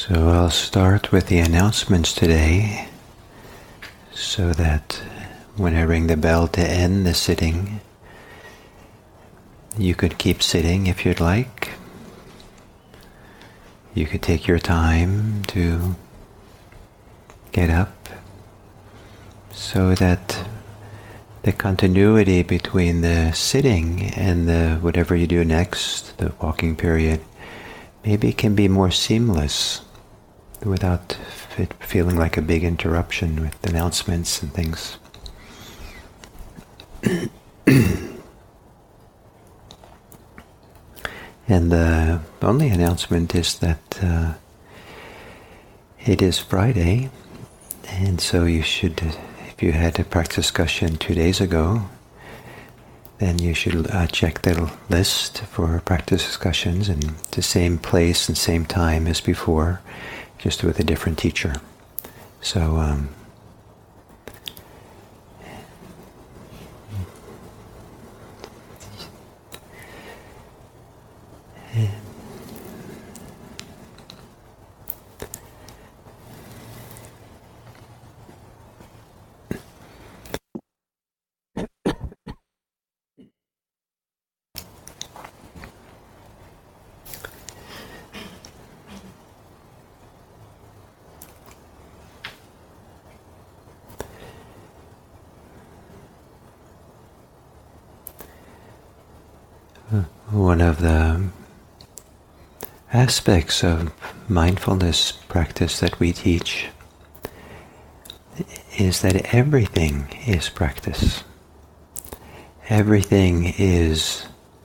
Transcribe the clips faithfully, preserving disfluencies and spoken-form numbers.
So I'll start with the announcements today so that when I ring the bell to end the sitting, you could keep sitting if you'd like. You could take your time to get up so that the continuity between the sitting and the whatever you do next, the walking period, maybe can be more seamless without it feeling like a big interruption with announcements and things. And the only announcement is that uh, it is Friday, and so you should, if you had a practice discussion two days ago, then you should uh, check the list for practice discussions in the same place and same time as before, just with a different teacher. So um, one of the aspects of mindfulness practice that we teach is that everything is practice. Everything is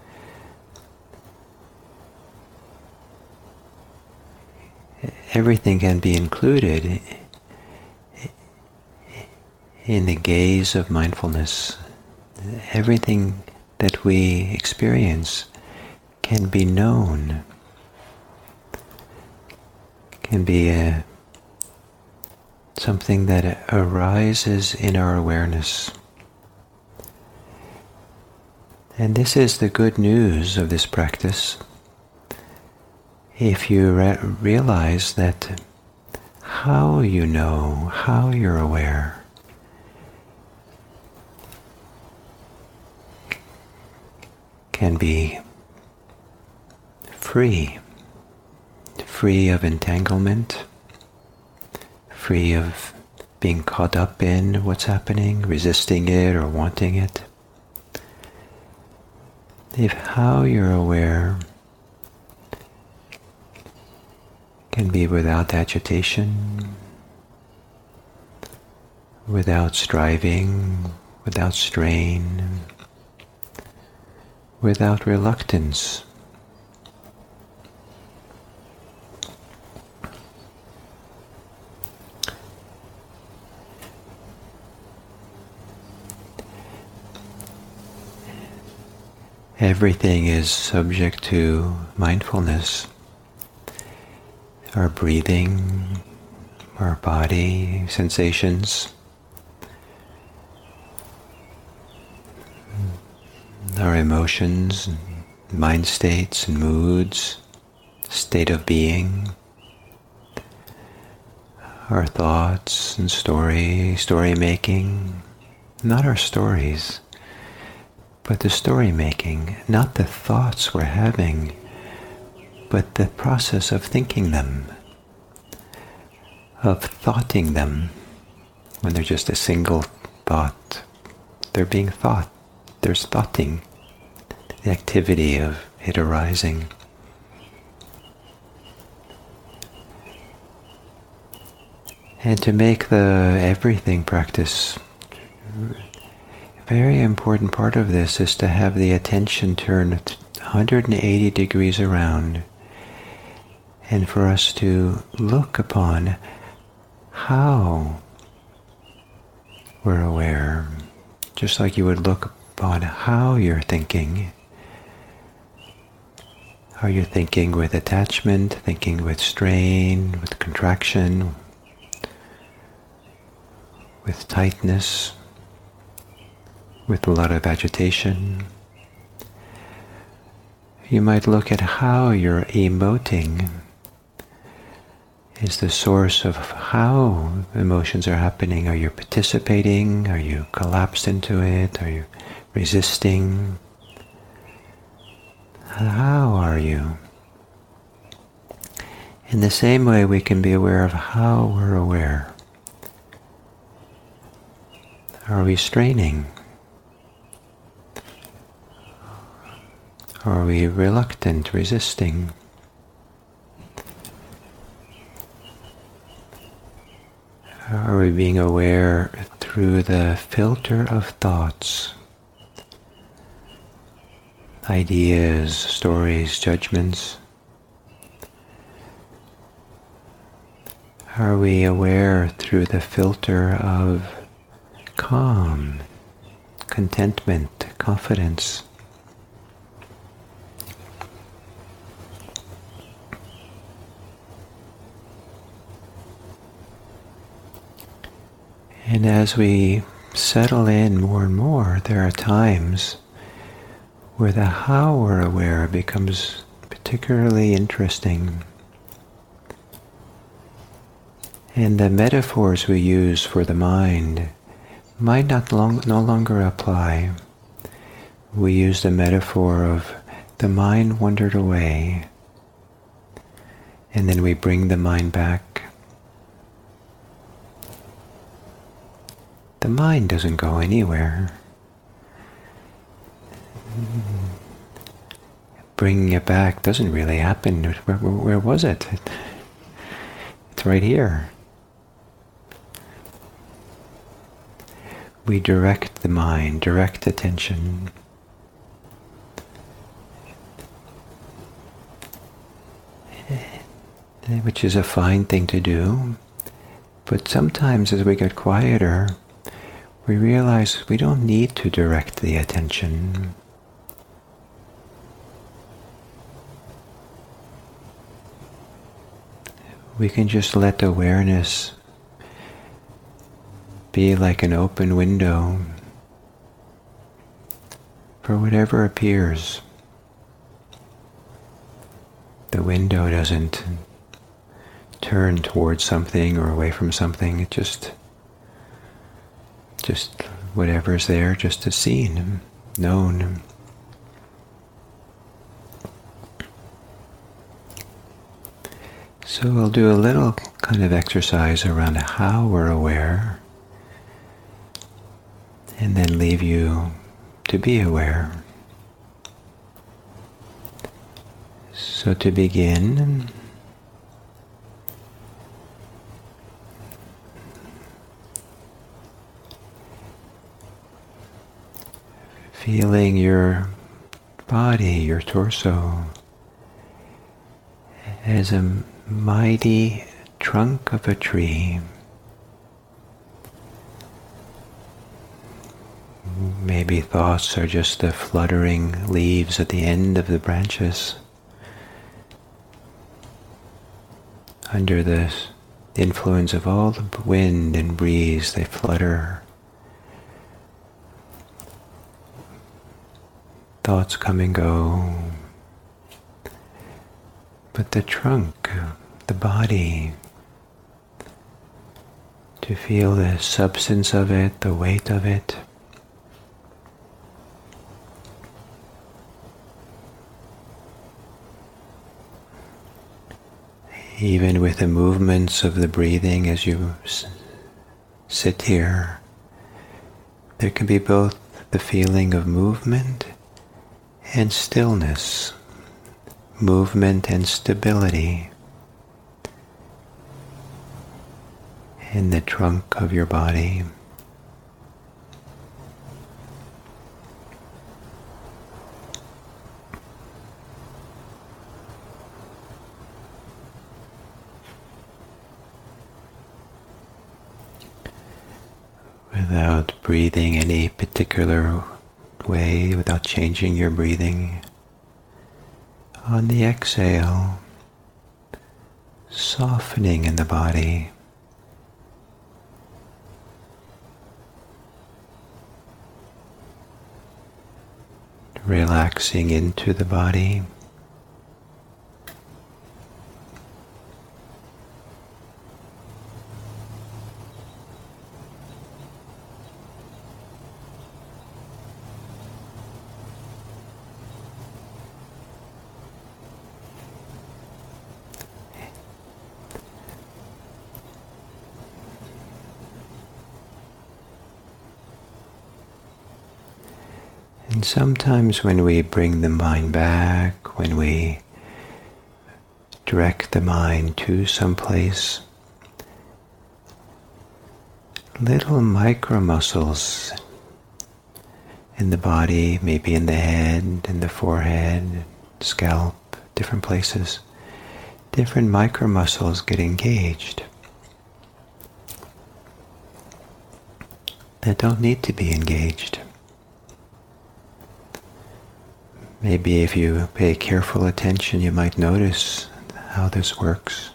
everything can be included in the gaze of mindfulness. Everything that we experience can be known, can be a, something that arises in our awareness. And this is the good news of this practice. If you re- realize that how you know, how you're aware, can be free, free of entanglement, free of being caught up in what's happening, resisting it or wanting it. If how you're aware can be without agitation, without striving, without strain, without reluctance. Everything is subject to mindfulness. Our breathing, our body, sensations, our emotions, mind states and moods, state of being, our thoughts and story, story making, not our stories, but the story making, not the thoughts we're having, but the process of thinking them, of thoughting them, when they're just a single thought. They're being thought. There's thoughting, the activity of it arising. And to make the everything practice, a very important part of this is to have the attention turned one hundred eighty degrees around, and for us to look upon how we're aware, just like you would look upon how you're thinking. Are you thinking with attachment, thinking with strain, with contraction, with tightness, with a lot of agitation? You might look at how you're emoting is the source of how emotions are happening. Are you participating? Are you collapsed into it? Are you resisting? How are you? In the same way, we can be aware of how we're aware. Are we straining? Are we reluctant, resisting? Are we being aware through the filter of thoughts, ideas, stories, judgments? Are we aware through the filter of calm, contentment, confidence? And as we settle in more and more, there are times where the how we're aware becomes particularly interesting. And the metaphors we use for the mind might not long, no longer apply. We use the metaphor of the mind wandered away, and then we bring the mind back. The mind doesn't go anywhere. Bringing it back doesn't really happen. Where, where, where was it? It's right here. We direct the mind, direct attention. Which is a fine thing to do. But sometimes as we get quieter, we realize we don't need to direct the attention. We can just let awareness be like an open window for whatever appears. The window doesn't turn towards something or away from something. It just Just whatever's there, just is seen, known. So we'll do a little kind of exercise around how we're aware, and then leave you to be aware. So to begin, feeling your body, your torso, as a mighty trunk of a tree. Maybe thoughts are just the fluttering leaves at the end of the branches. Under the influence of all the wind and breeze, they flutter. Thoughts come and go, but the trunk, the body, to feel the substance of it, the weight of it, even with the movements of the breathing as you s- sit here, there can be both the feeling of movement and stillness, movement and stability in the trunk of your body. Without breathing any particular way, without changing your breathing. On the exhale, softening in the body. Relaxing into the body. And sometimes when we bring the mind back, when we direct the mind to some place, little micro muscles in the body, maybe in the head, in the forehead, scalp, different places, different micro muscles get engaged that don't need to be engaged. Maybe if you pay careful attention, you might notice how this works.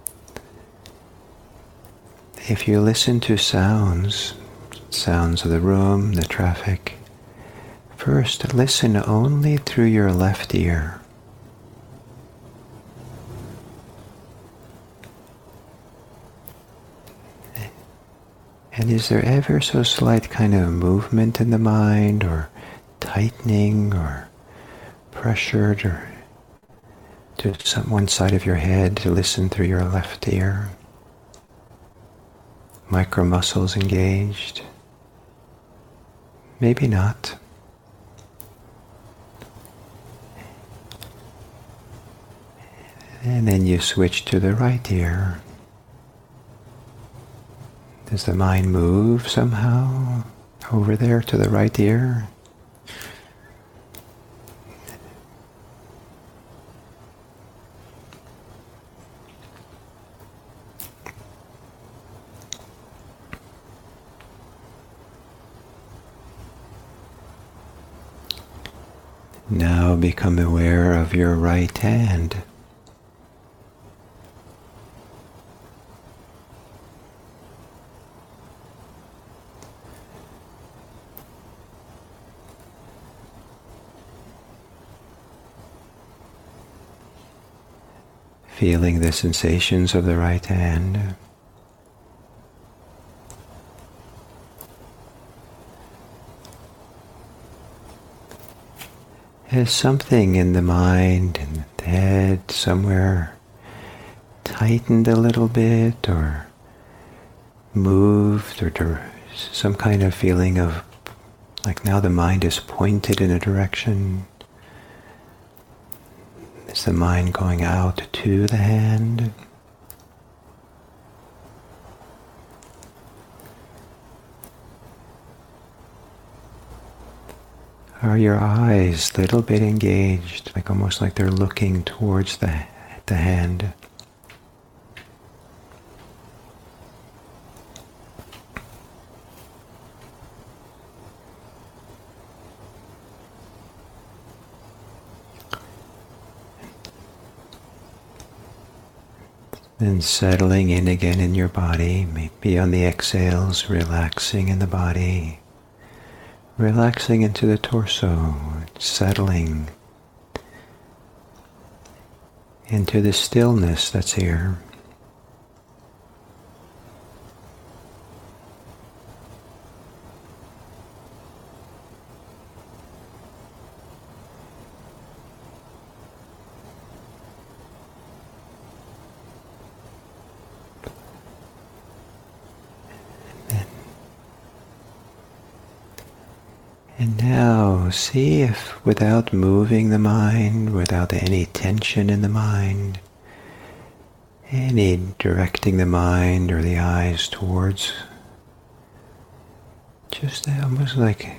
If you listen to sounds, sounds of the room, the traffic, first listen only through your left ear. And is there ever so slight kind of movement in the mind, or tightening, or pressured, or to some one side of your head to listen through your left ear? Micro muscles engaged? Maybe not. And then you switch to the right ear. Does the mind move somehow over there to the right ear? Now become aware of your right hand. Feeling the sensations of the right hand. Has something in the mind and the head somewhere tightened a little bit, or moved, or to some kind of feeling of like now the mind is pointed in a direction? Is the mind going out to the hand? Are your eyes a little bit engaged, like almost like they're looking towards the, the hand? Then settling in again in your body, maybe on the exhales, relaxing in the body, relaxing into the torso, settling into the stillness that's here. And now see if, without moving the mind, without any tension in the mind, any directing the mind or the eyes towards, just almost like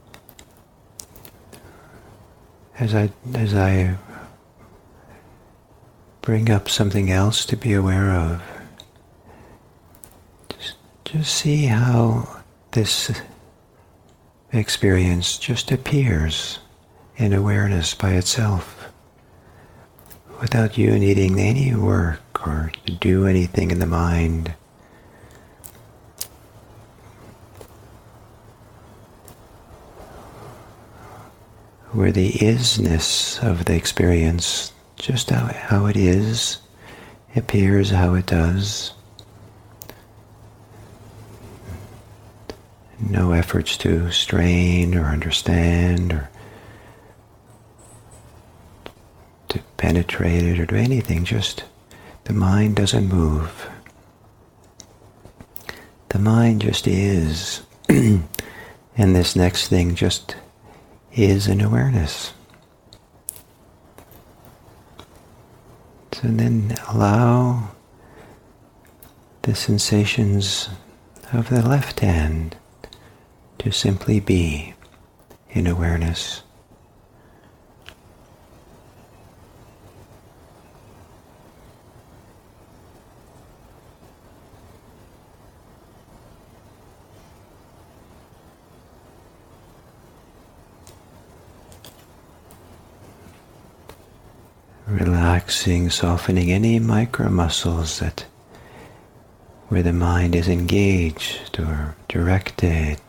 as I as I bring up something else to be aware of, just, just see how this experience just appears in awareness by itself, without you needing any work or to do anything in the mind. Where the isness of the experience, just how, how it is, appears how it does. No efforts to strain or understand or to penetrate it or do anything, just the mind doesn't move. The mind just is. And this next thing just is an awareness. So then allow the sensations of the left hand to simply be in awareness. Relaxing, softening any micro muscles that where the mind is engaged or directed.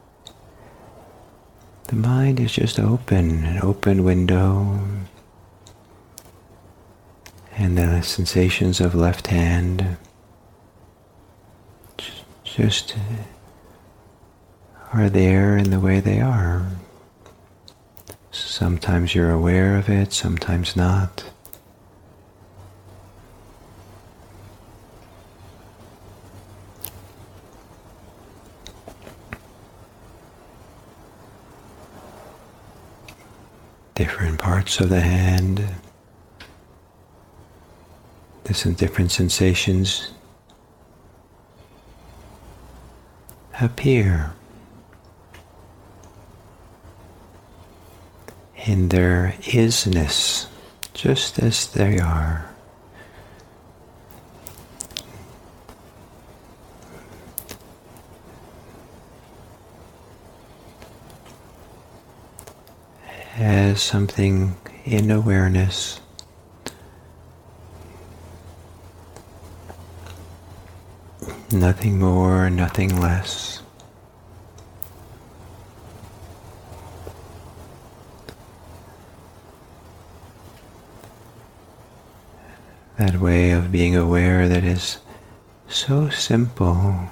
The mind is just open, an open window, and the sensations of left hand just are there in the way they are. Sometimes you're aware of it, sometimes not. Different parts of the hand, there's some different sensations appear in their isness, just as they are. As something in awareness, nothing more, nothing less. That way of being aware that is so simple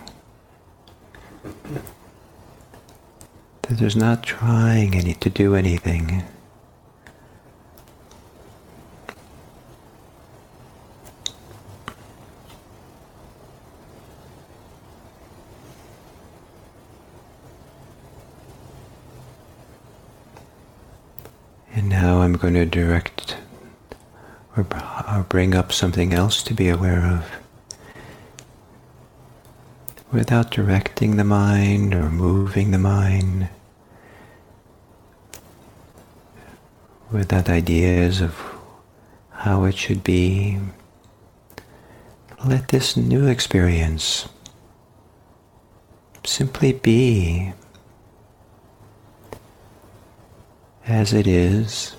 that there's not trying any to do anything. And now I'm going to direct or, or bring up something else to be aware of, without directing the mind or moving the mind, without ideas of how it should be. Let this new experience simply be as it is,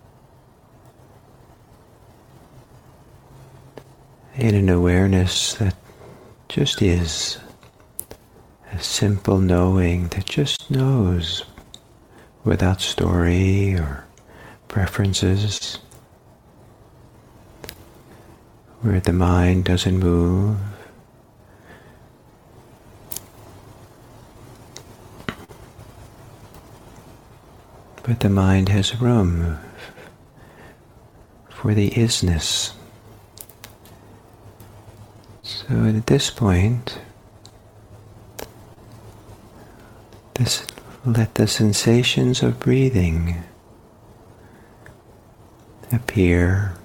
in an awareness that just is, a simple knowing that just knows without story or preferences, where the mind doesn't move. But the mind has room for the isness. So at this point, this, let the sensations of breathing appear.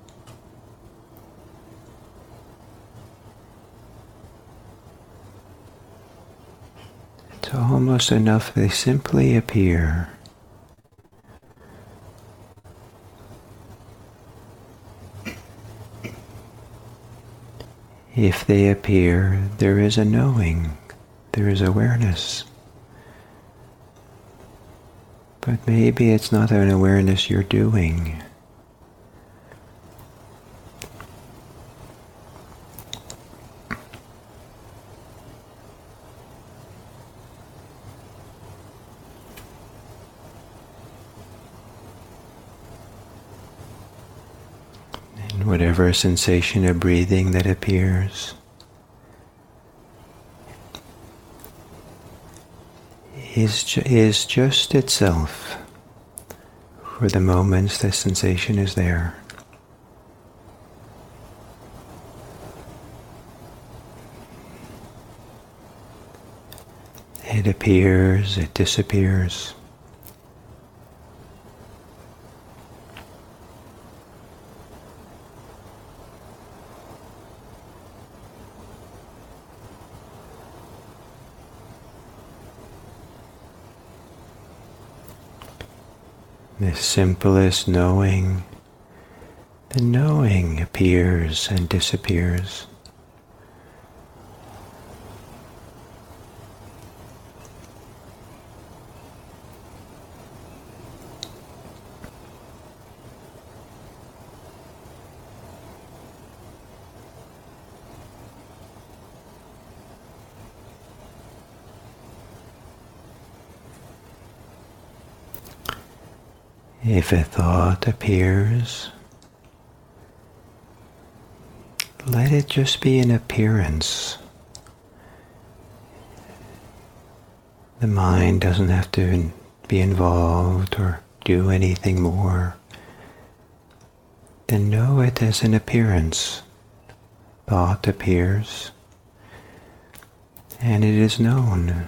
It's almost enough they simply appear. If they appear, there is a knowing, there is awareness. But maybe it's not an awareness you're doing. Whatever sensation of breathing that appears is, ju- is just itself. For the moments the sensation is there. It appears, it disappears. The simplest knowing, the knowing appears and disappears. If a thought appears, let it just be an appearance. The mind doesn't have to be involved or do anything more. Then know it as an appearance. Thought appears, and it is known.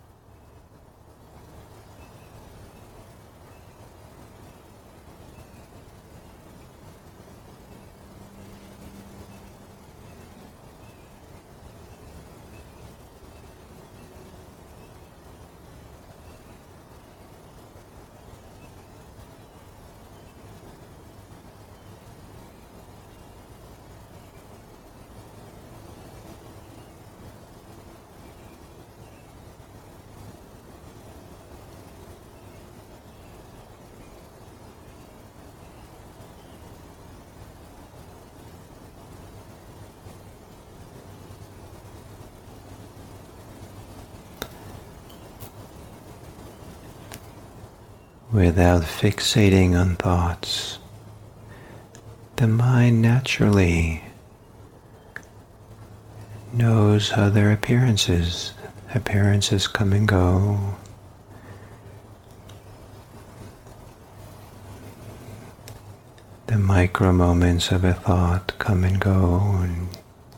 Without fixating on thoughts, the mind naturally knows other appearances. Appearances come and go. The micro moments of a thought come and go, and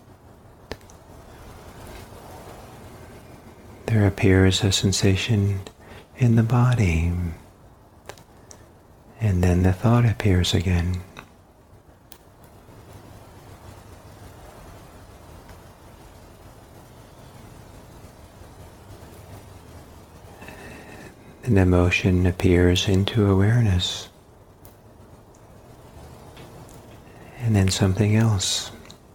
there appears a sensation in the body. And then the thought appears again. An emotion appears into awareness. And then something else.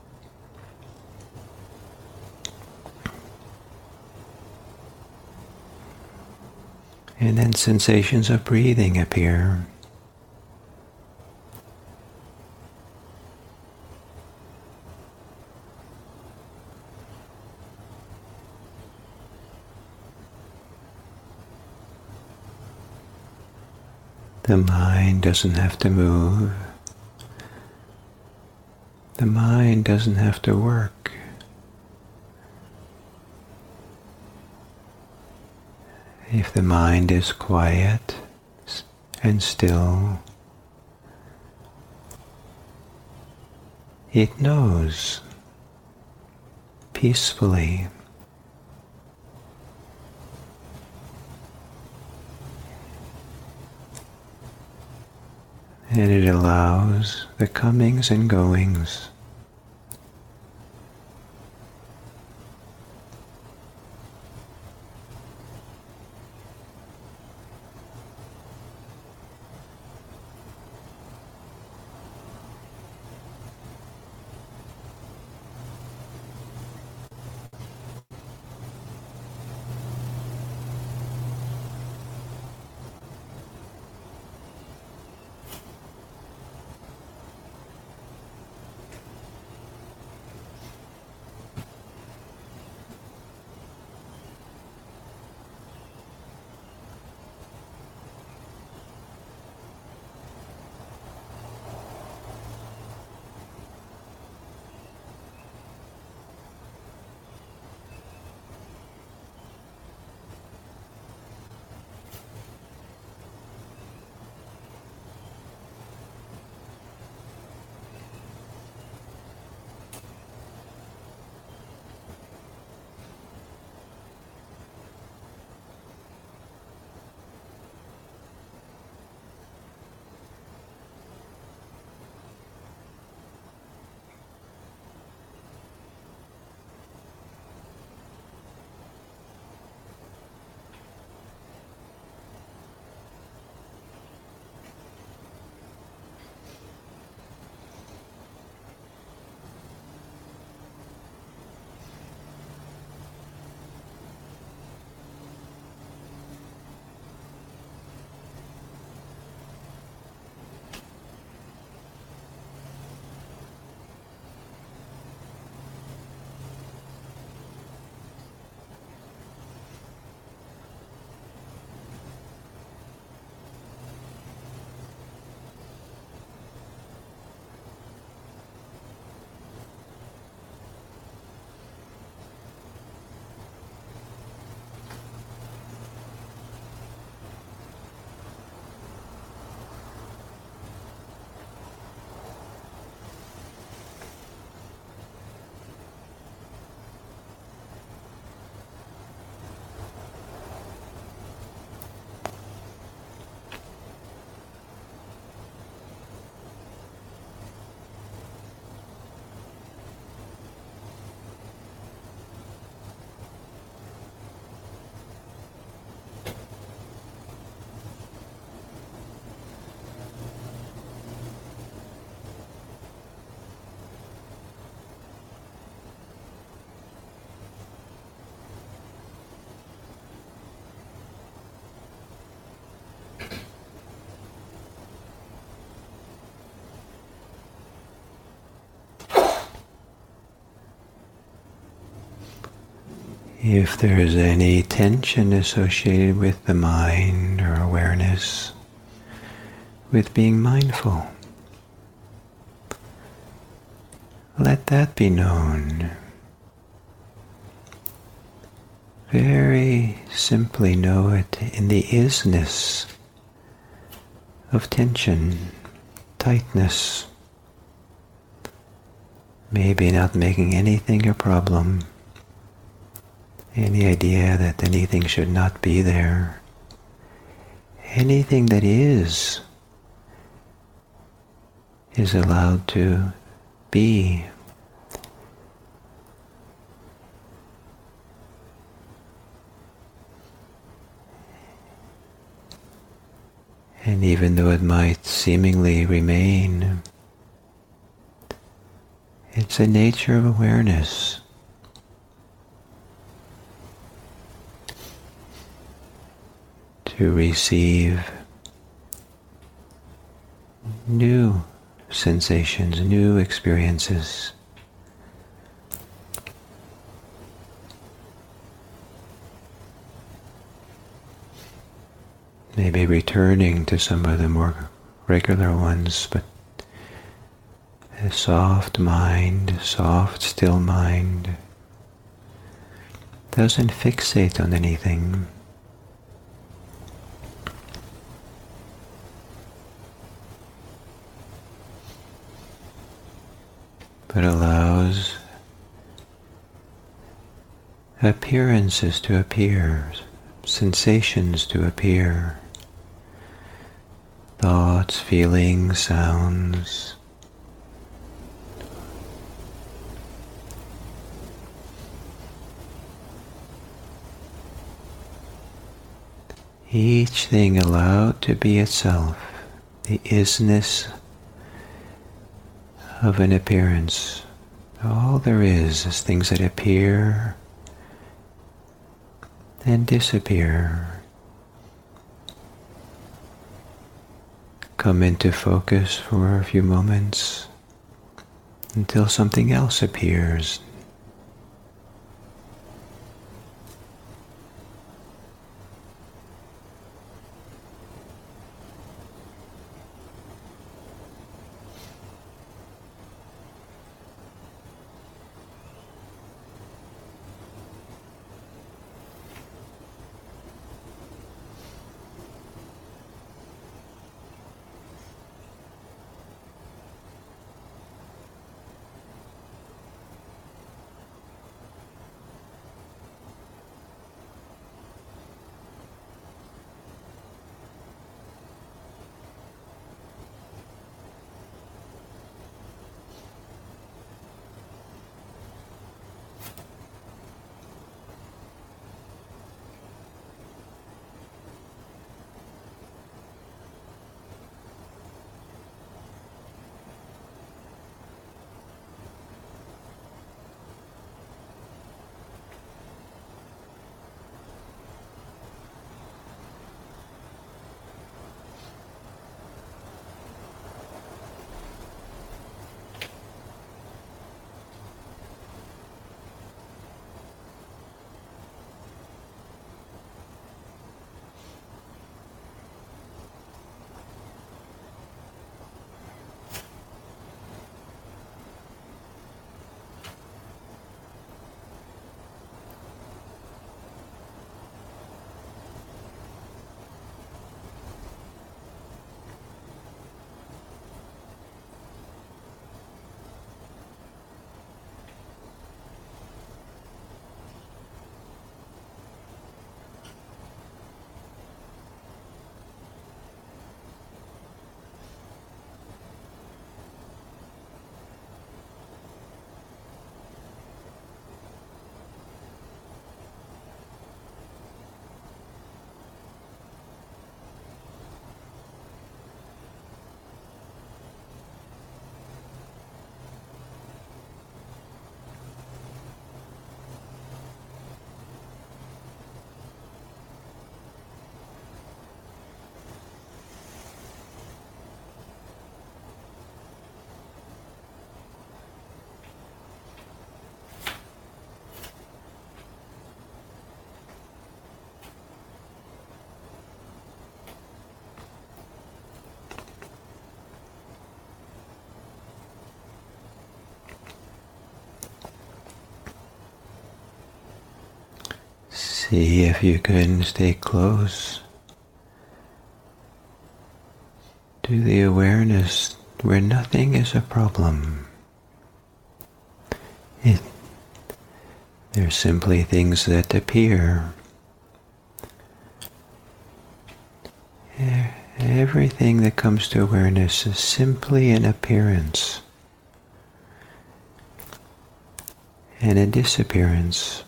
And then sensations of breathing appear. The mind doesn't have to move. The mind doesn't have to work. If the mind is quiet and still, it knows peacefully. And it allows the comings and goings. If there is any tension associated with the mind or awareness, with being mindful, let that be known. Very simply know it in the isness of tension, tightness, maybe not making anything a problem, any idea that anything should not be there. Anything that is, is allowed to be. And even though it might seemingly remain, it's a nature of awareness. To receive new sensations, new experiences. Maybe returning to some of the more regular ones, but a soft mind, soft, still mind, doesn't fixate on anything. But allows appearances to appear, sensations to appear, thoughts, feelings, sounds. Each thing allowed to be itself, the isness of an appearance. All there is is things that appear and disappear, come into focus for a few moments until something else appears. See if you can stay close to the awareness where nothing is a problem. It, they're simply things that appear. Everything that comes to awareness is simply an appearance and a disappearance.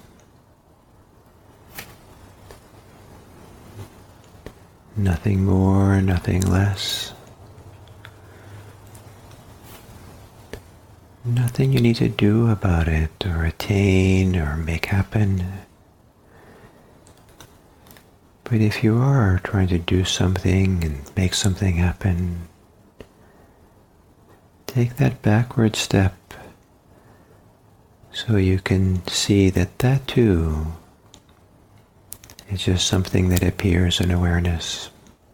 Nothing more, nothing less. Nothing you need to do about it or attain or make happen. But if you are trying to do something and make something happen, take that backward step so you can see that that too is just something that appears in awareness.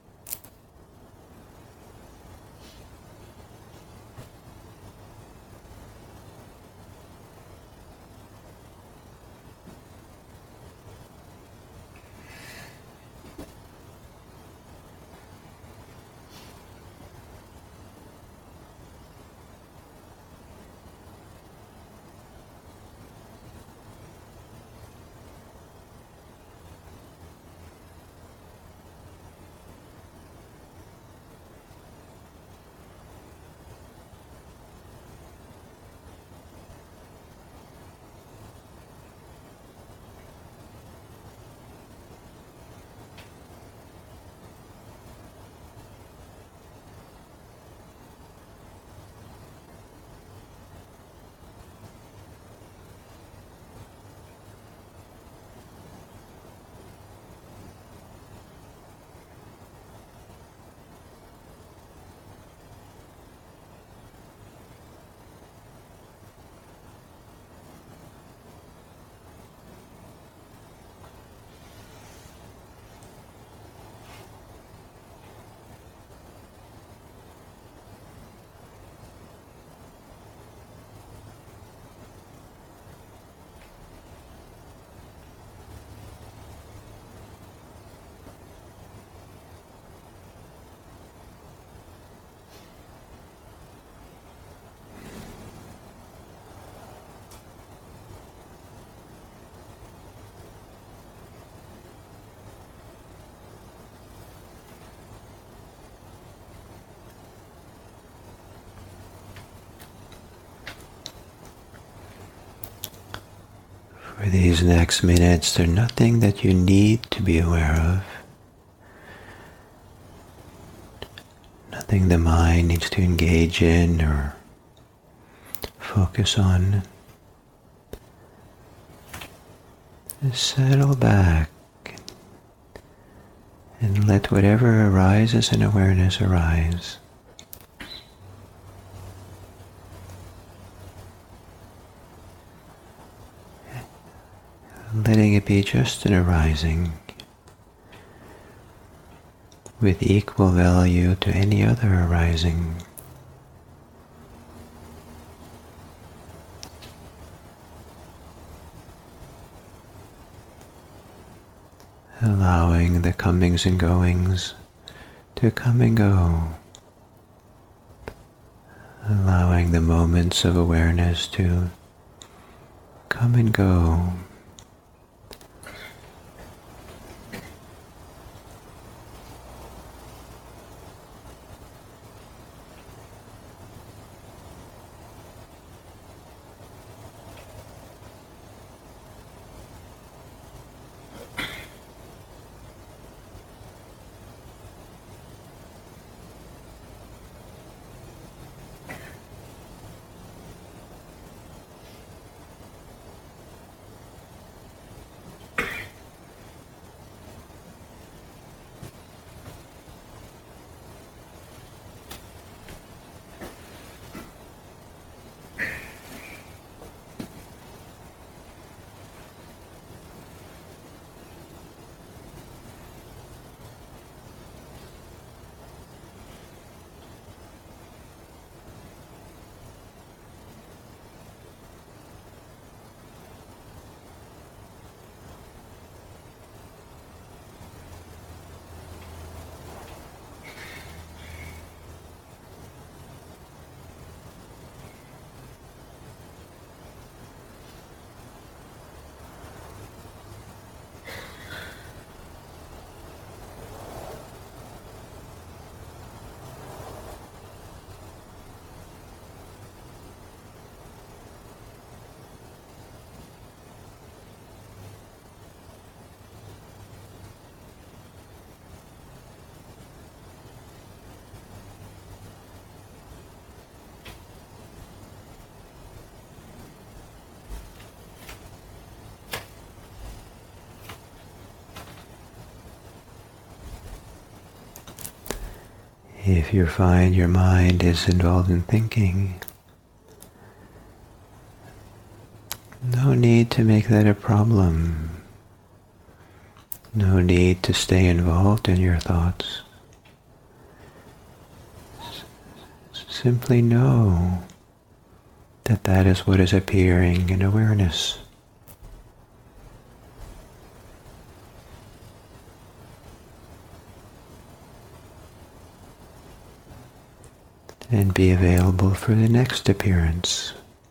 For these next minutes, there's nothing that you need to be aware of. Nothing the mind needs to engage in or focus on. Just settle back and let whatever arises in awareness arise. Letting it be just an arising with equal value to any other arising. Allowing the comings and goings to come and go. Allowing the moments of awareness to come and go. If you find your mind is involved in thinking, no need to make that a problem. No need to stay involved in your thoughts. S- simply know that that is what is appearing in awareness. And be available for the next appearance.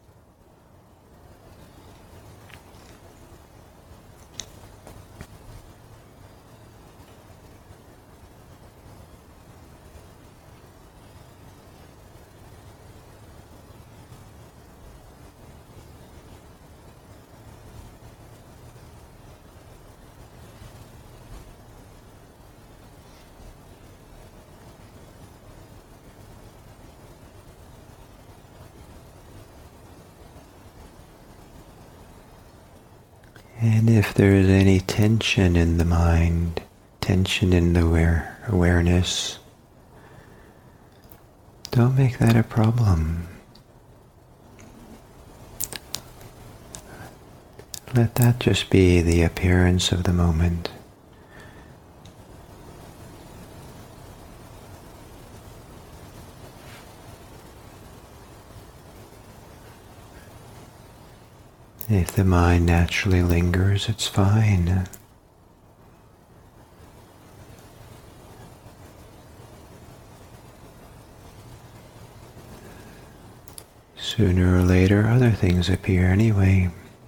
And if there is any tension in the mind, tension in the aware, awareness, don't make that a problem. Let that just be the appearance of the moment. If the mind naturally lingers, it's fine. Sooner or later, other things appear anyway.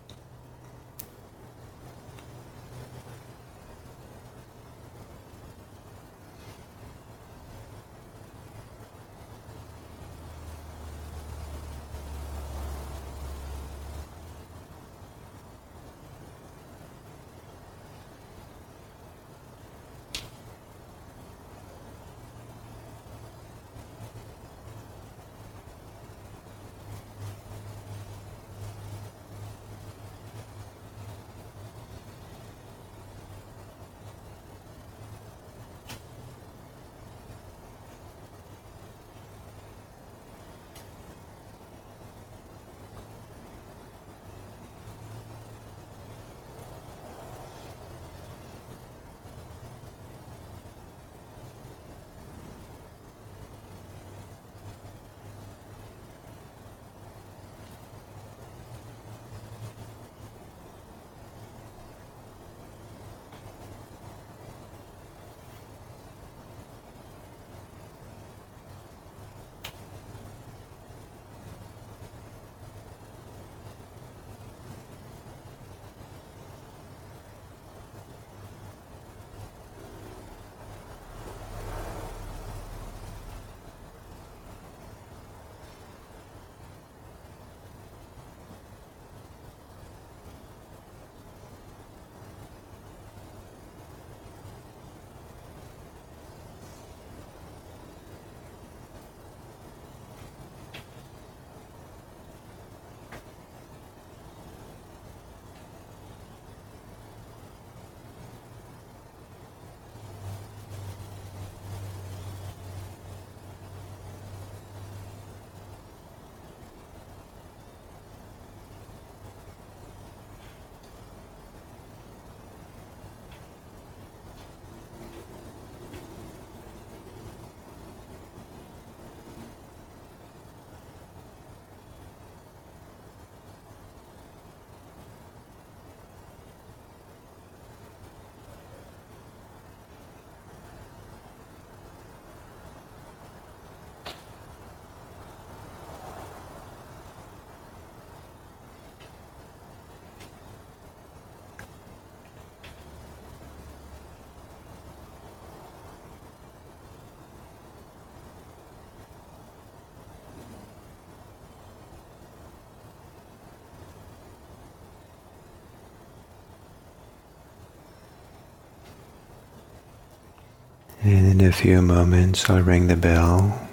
And in a few moments, I'll ring the bell.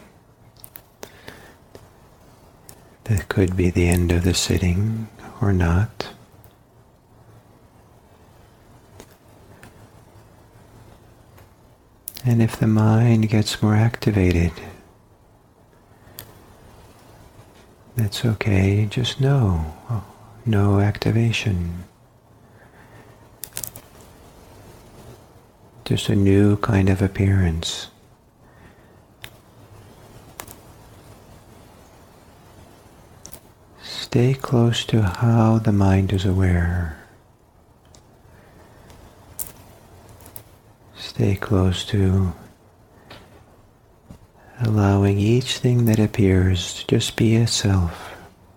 That could be the end of the sitting or not. And if the mind gets more activated, that's okay, just know, no activation. Just a new kind of appearance. Stay close to how the mind is aware. Stay close to allowing each thing that appears to just be itself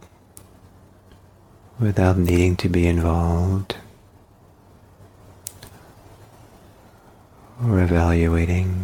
without needing to be involved or evaluating.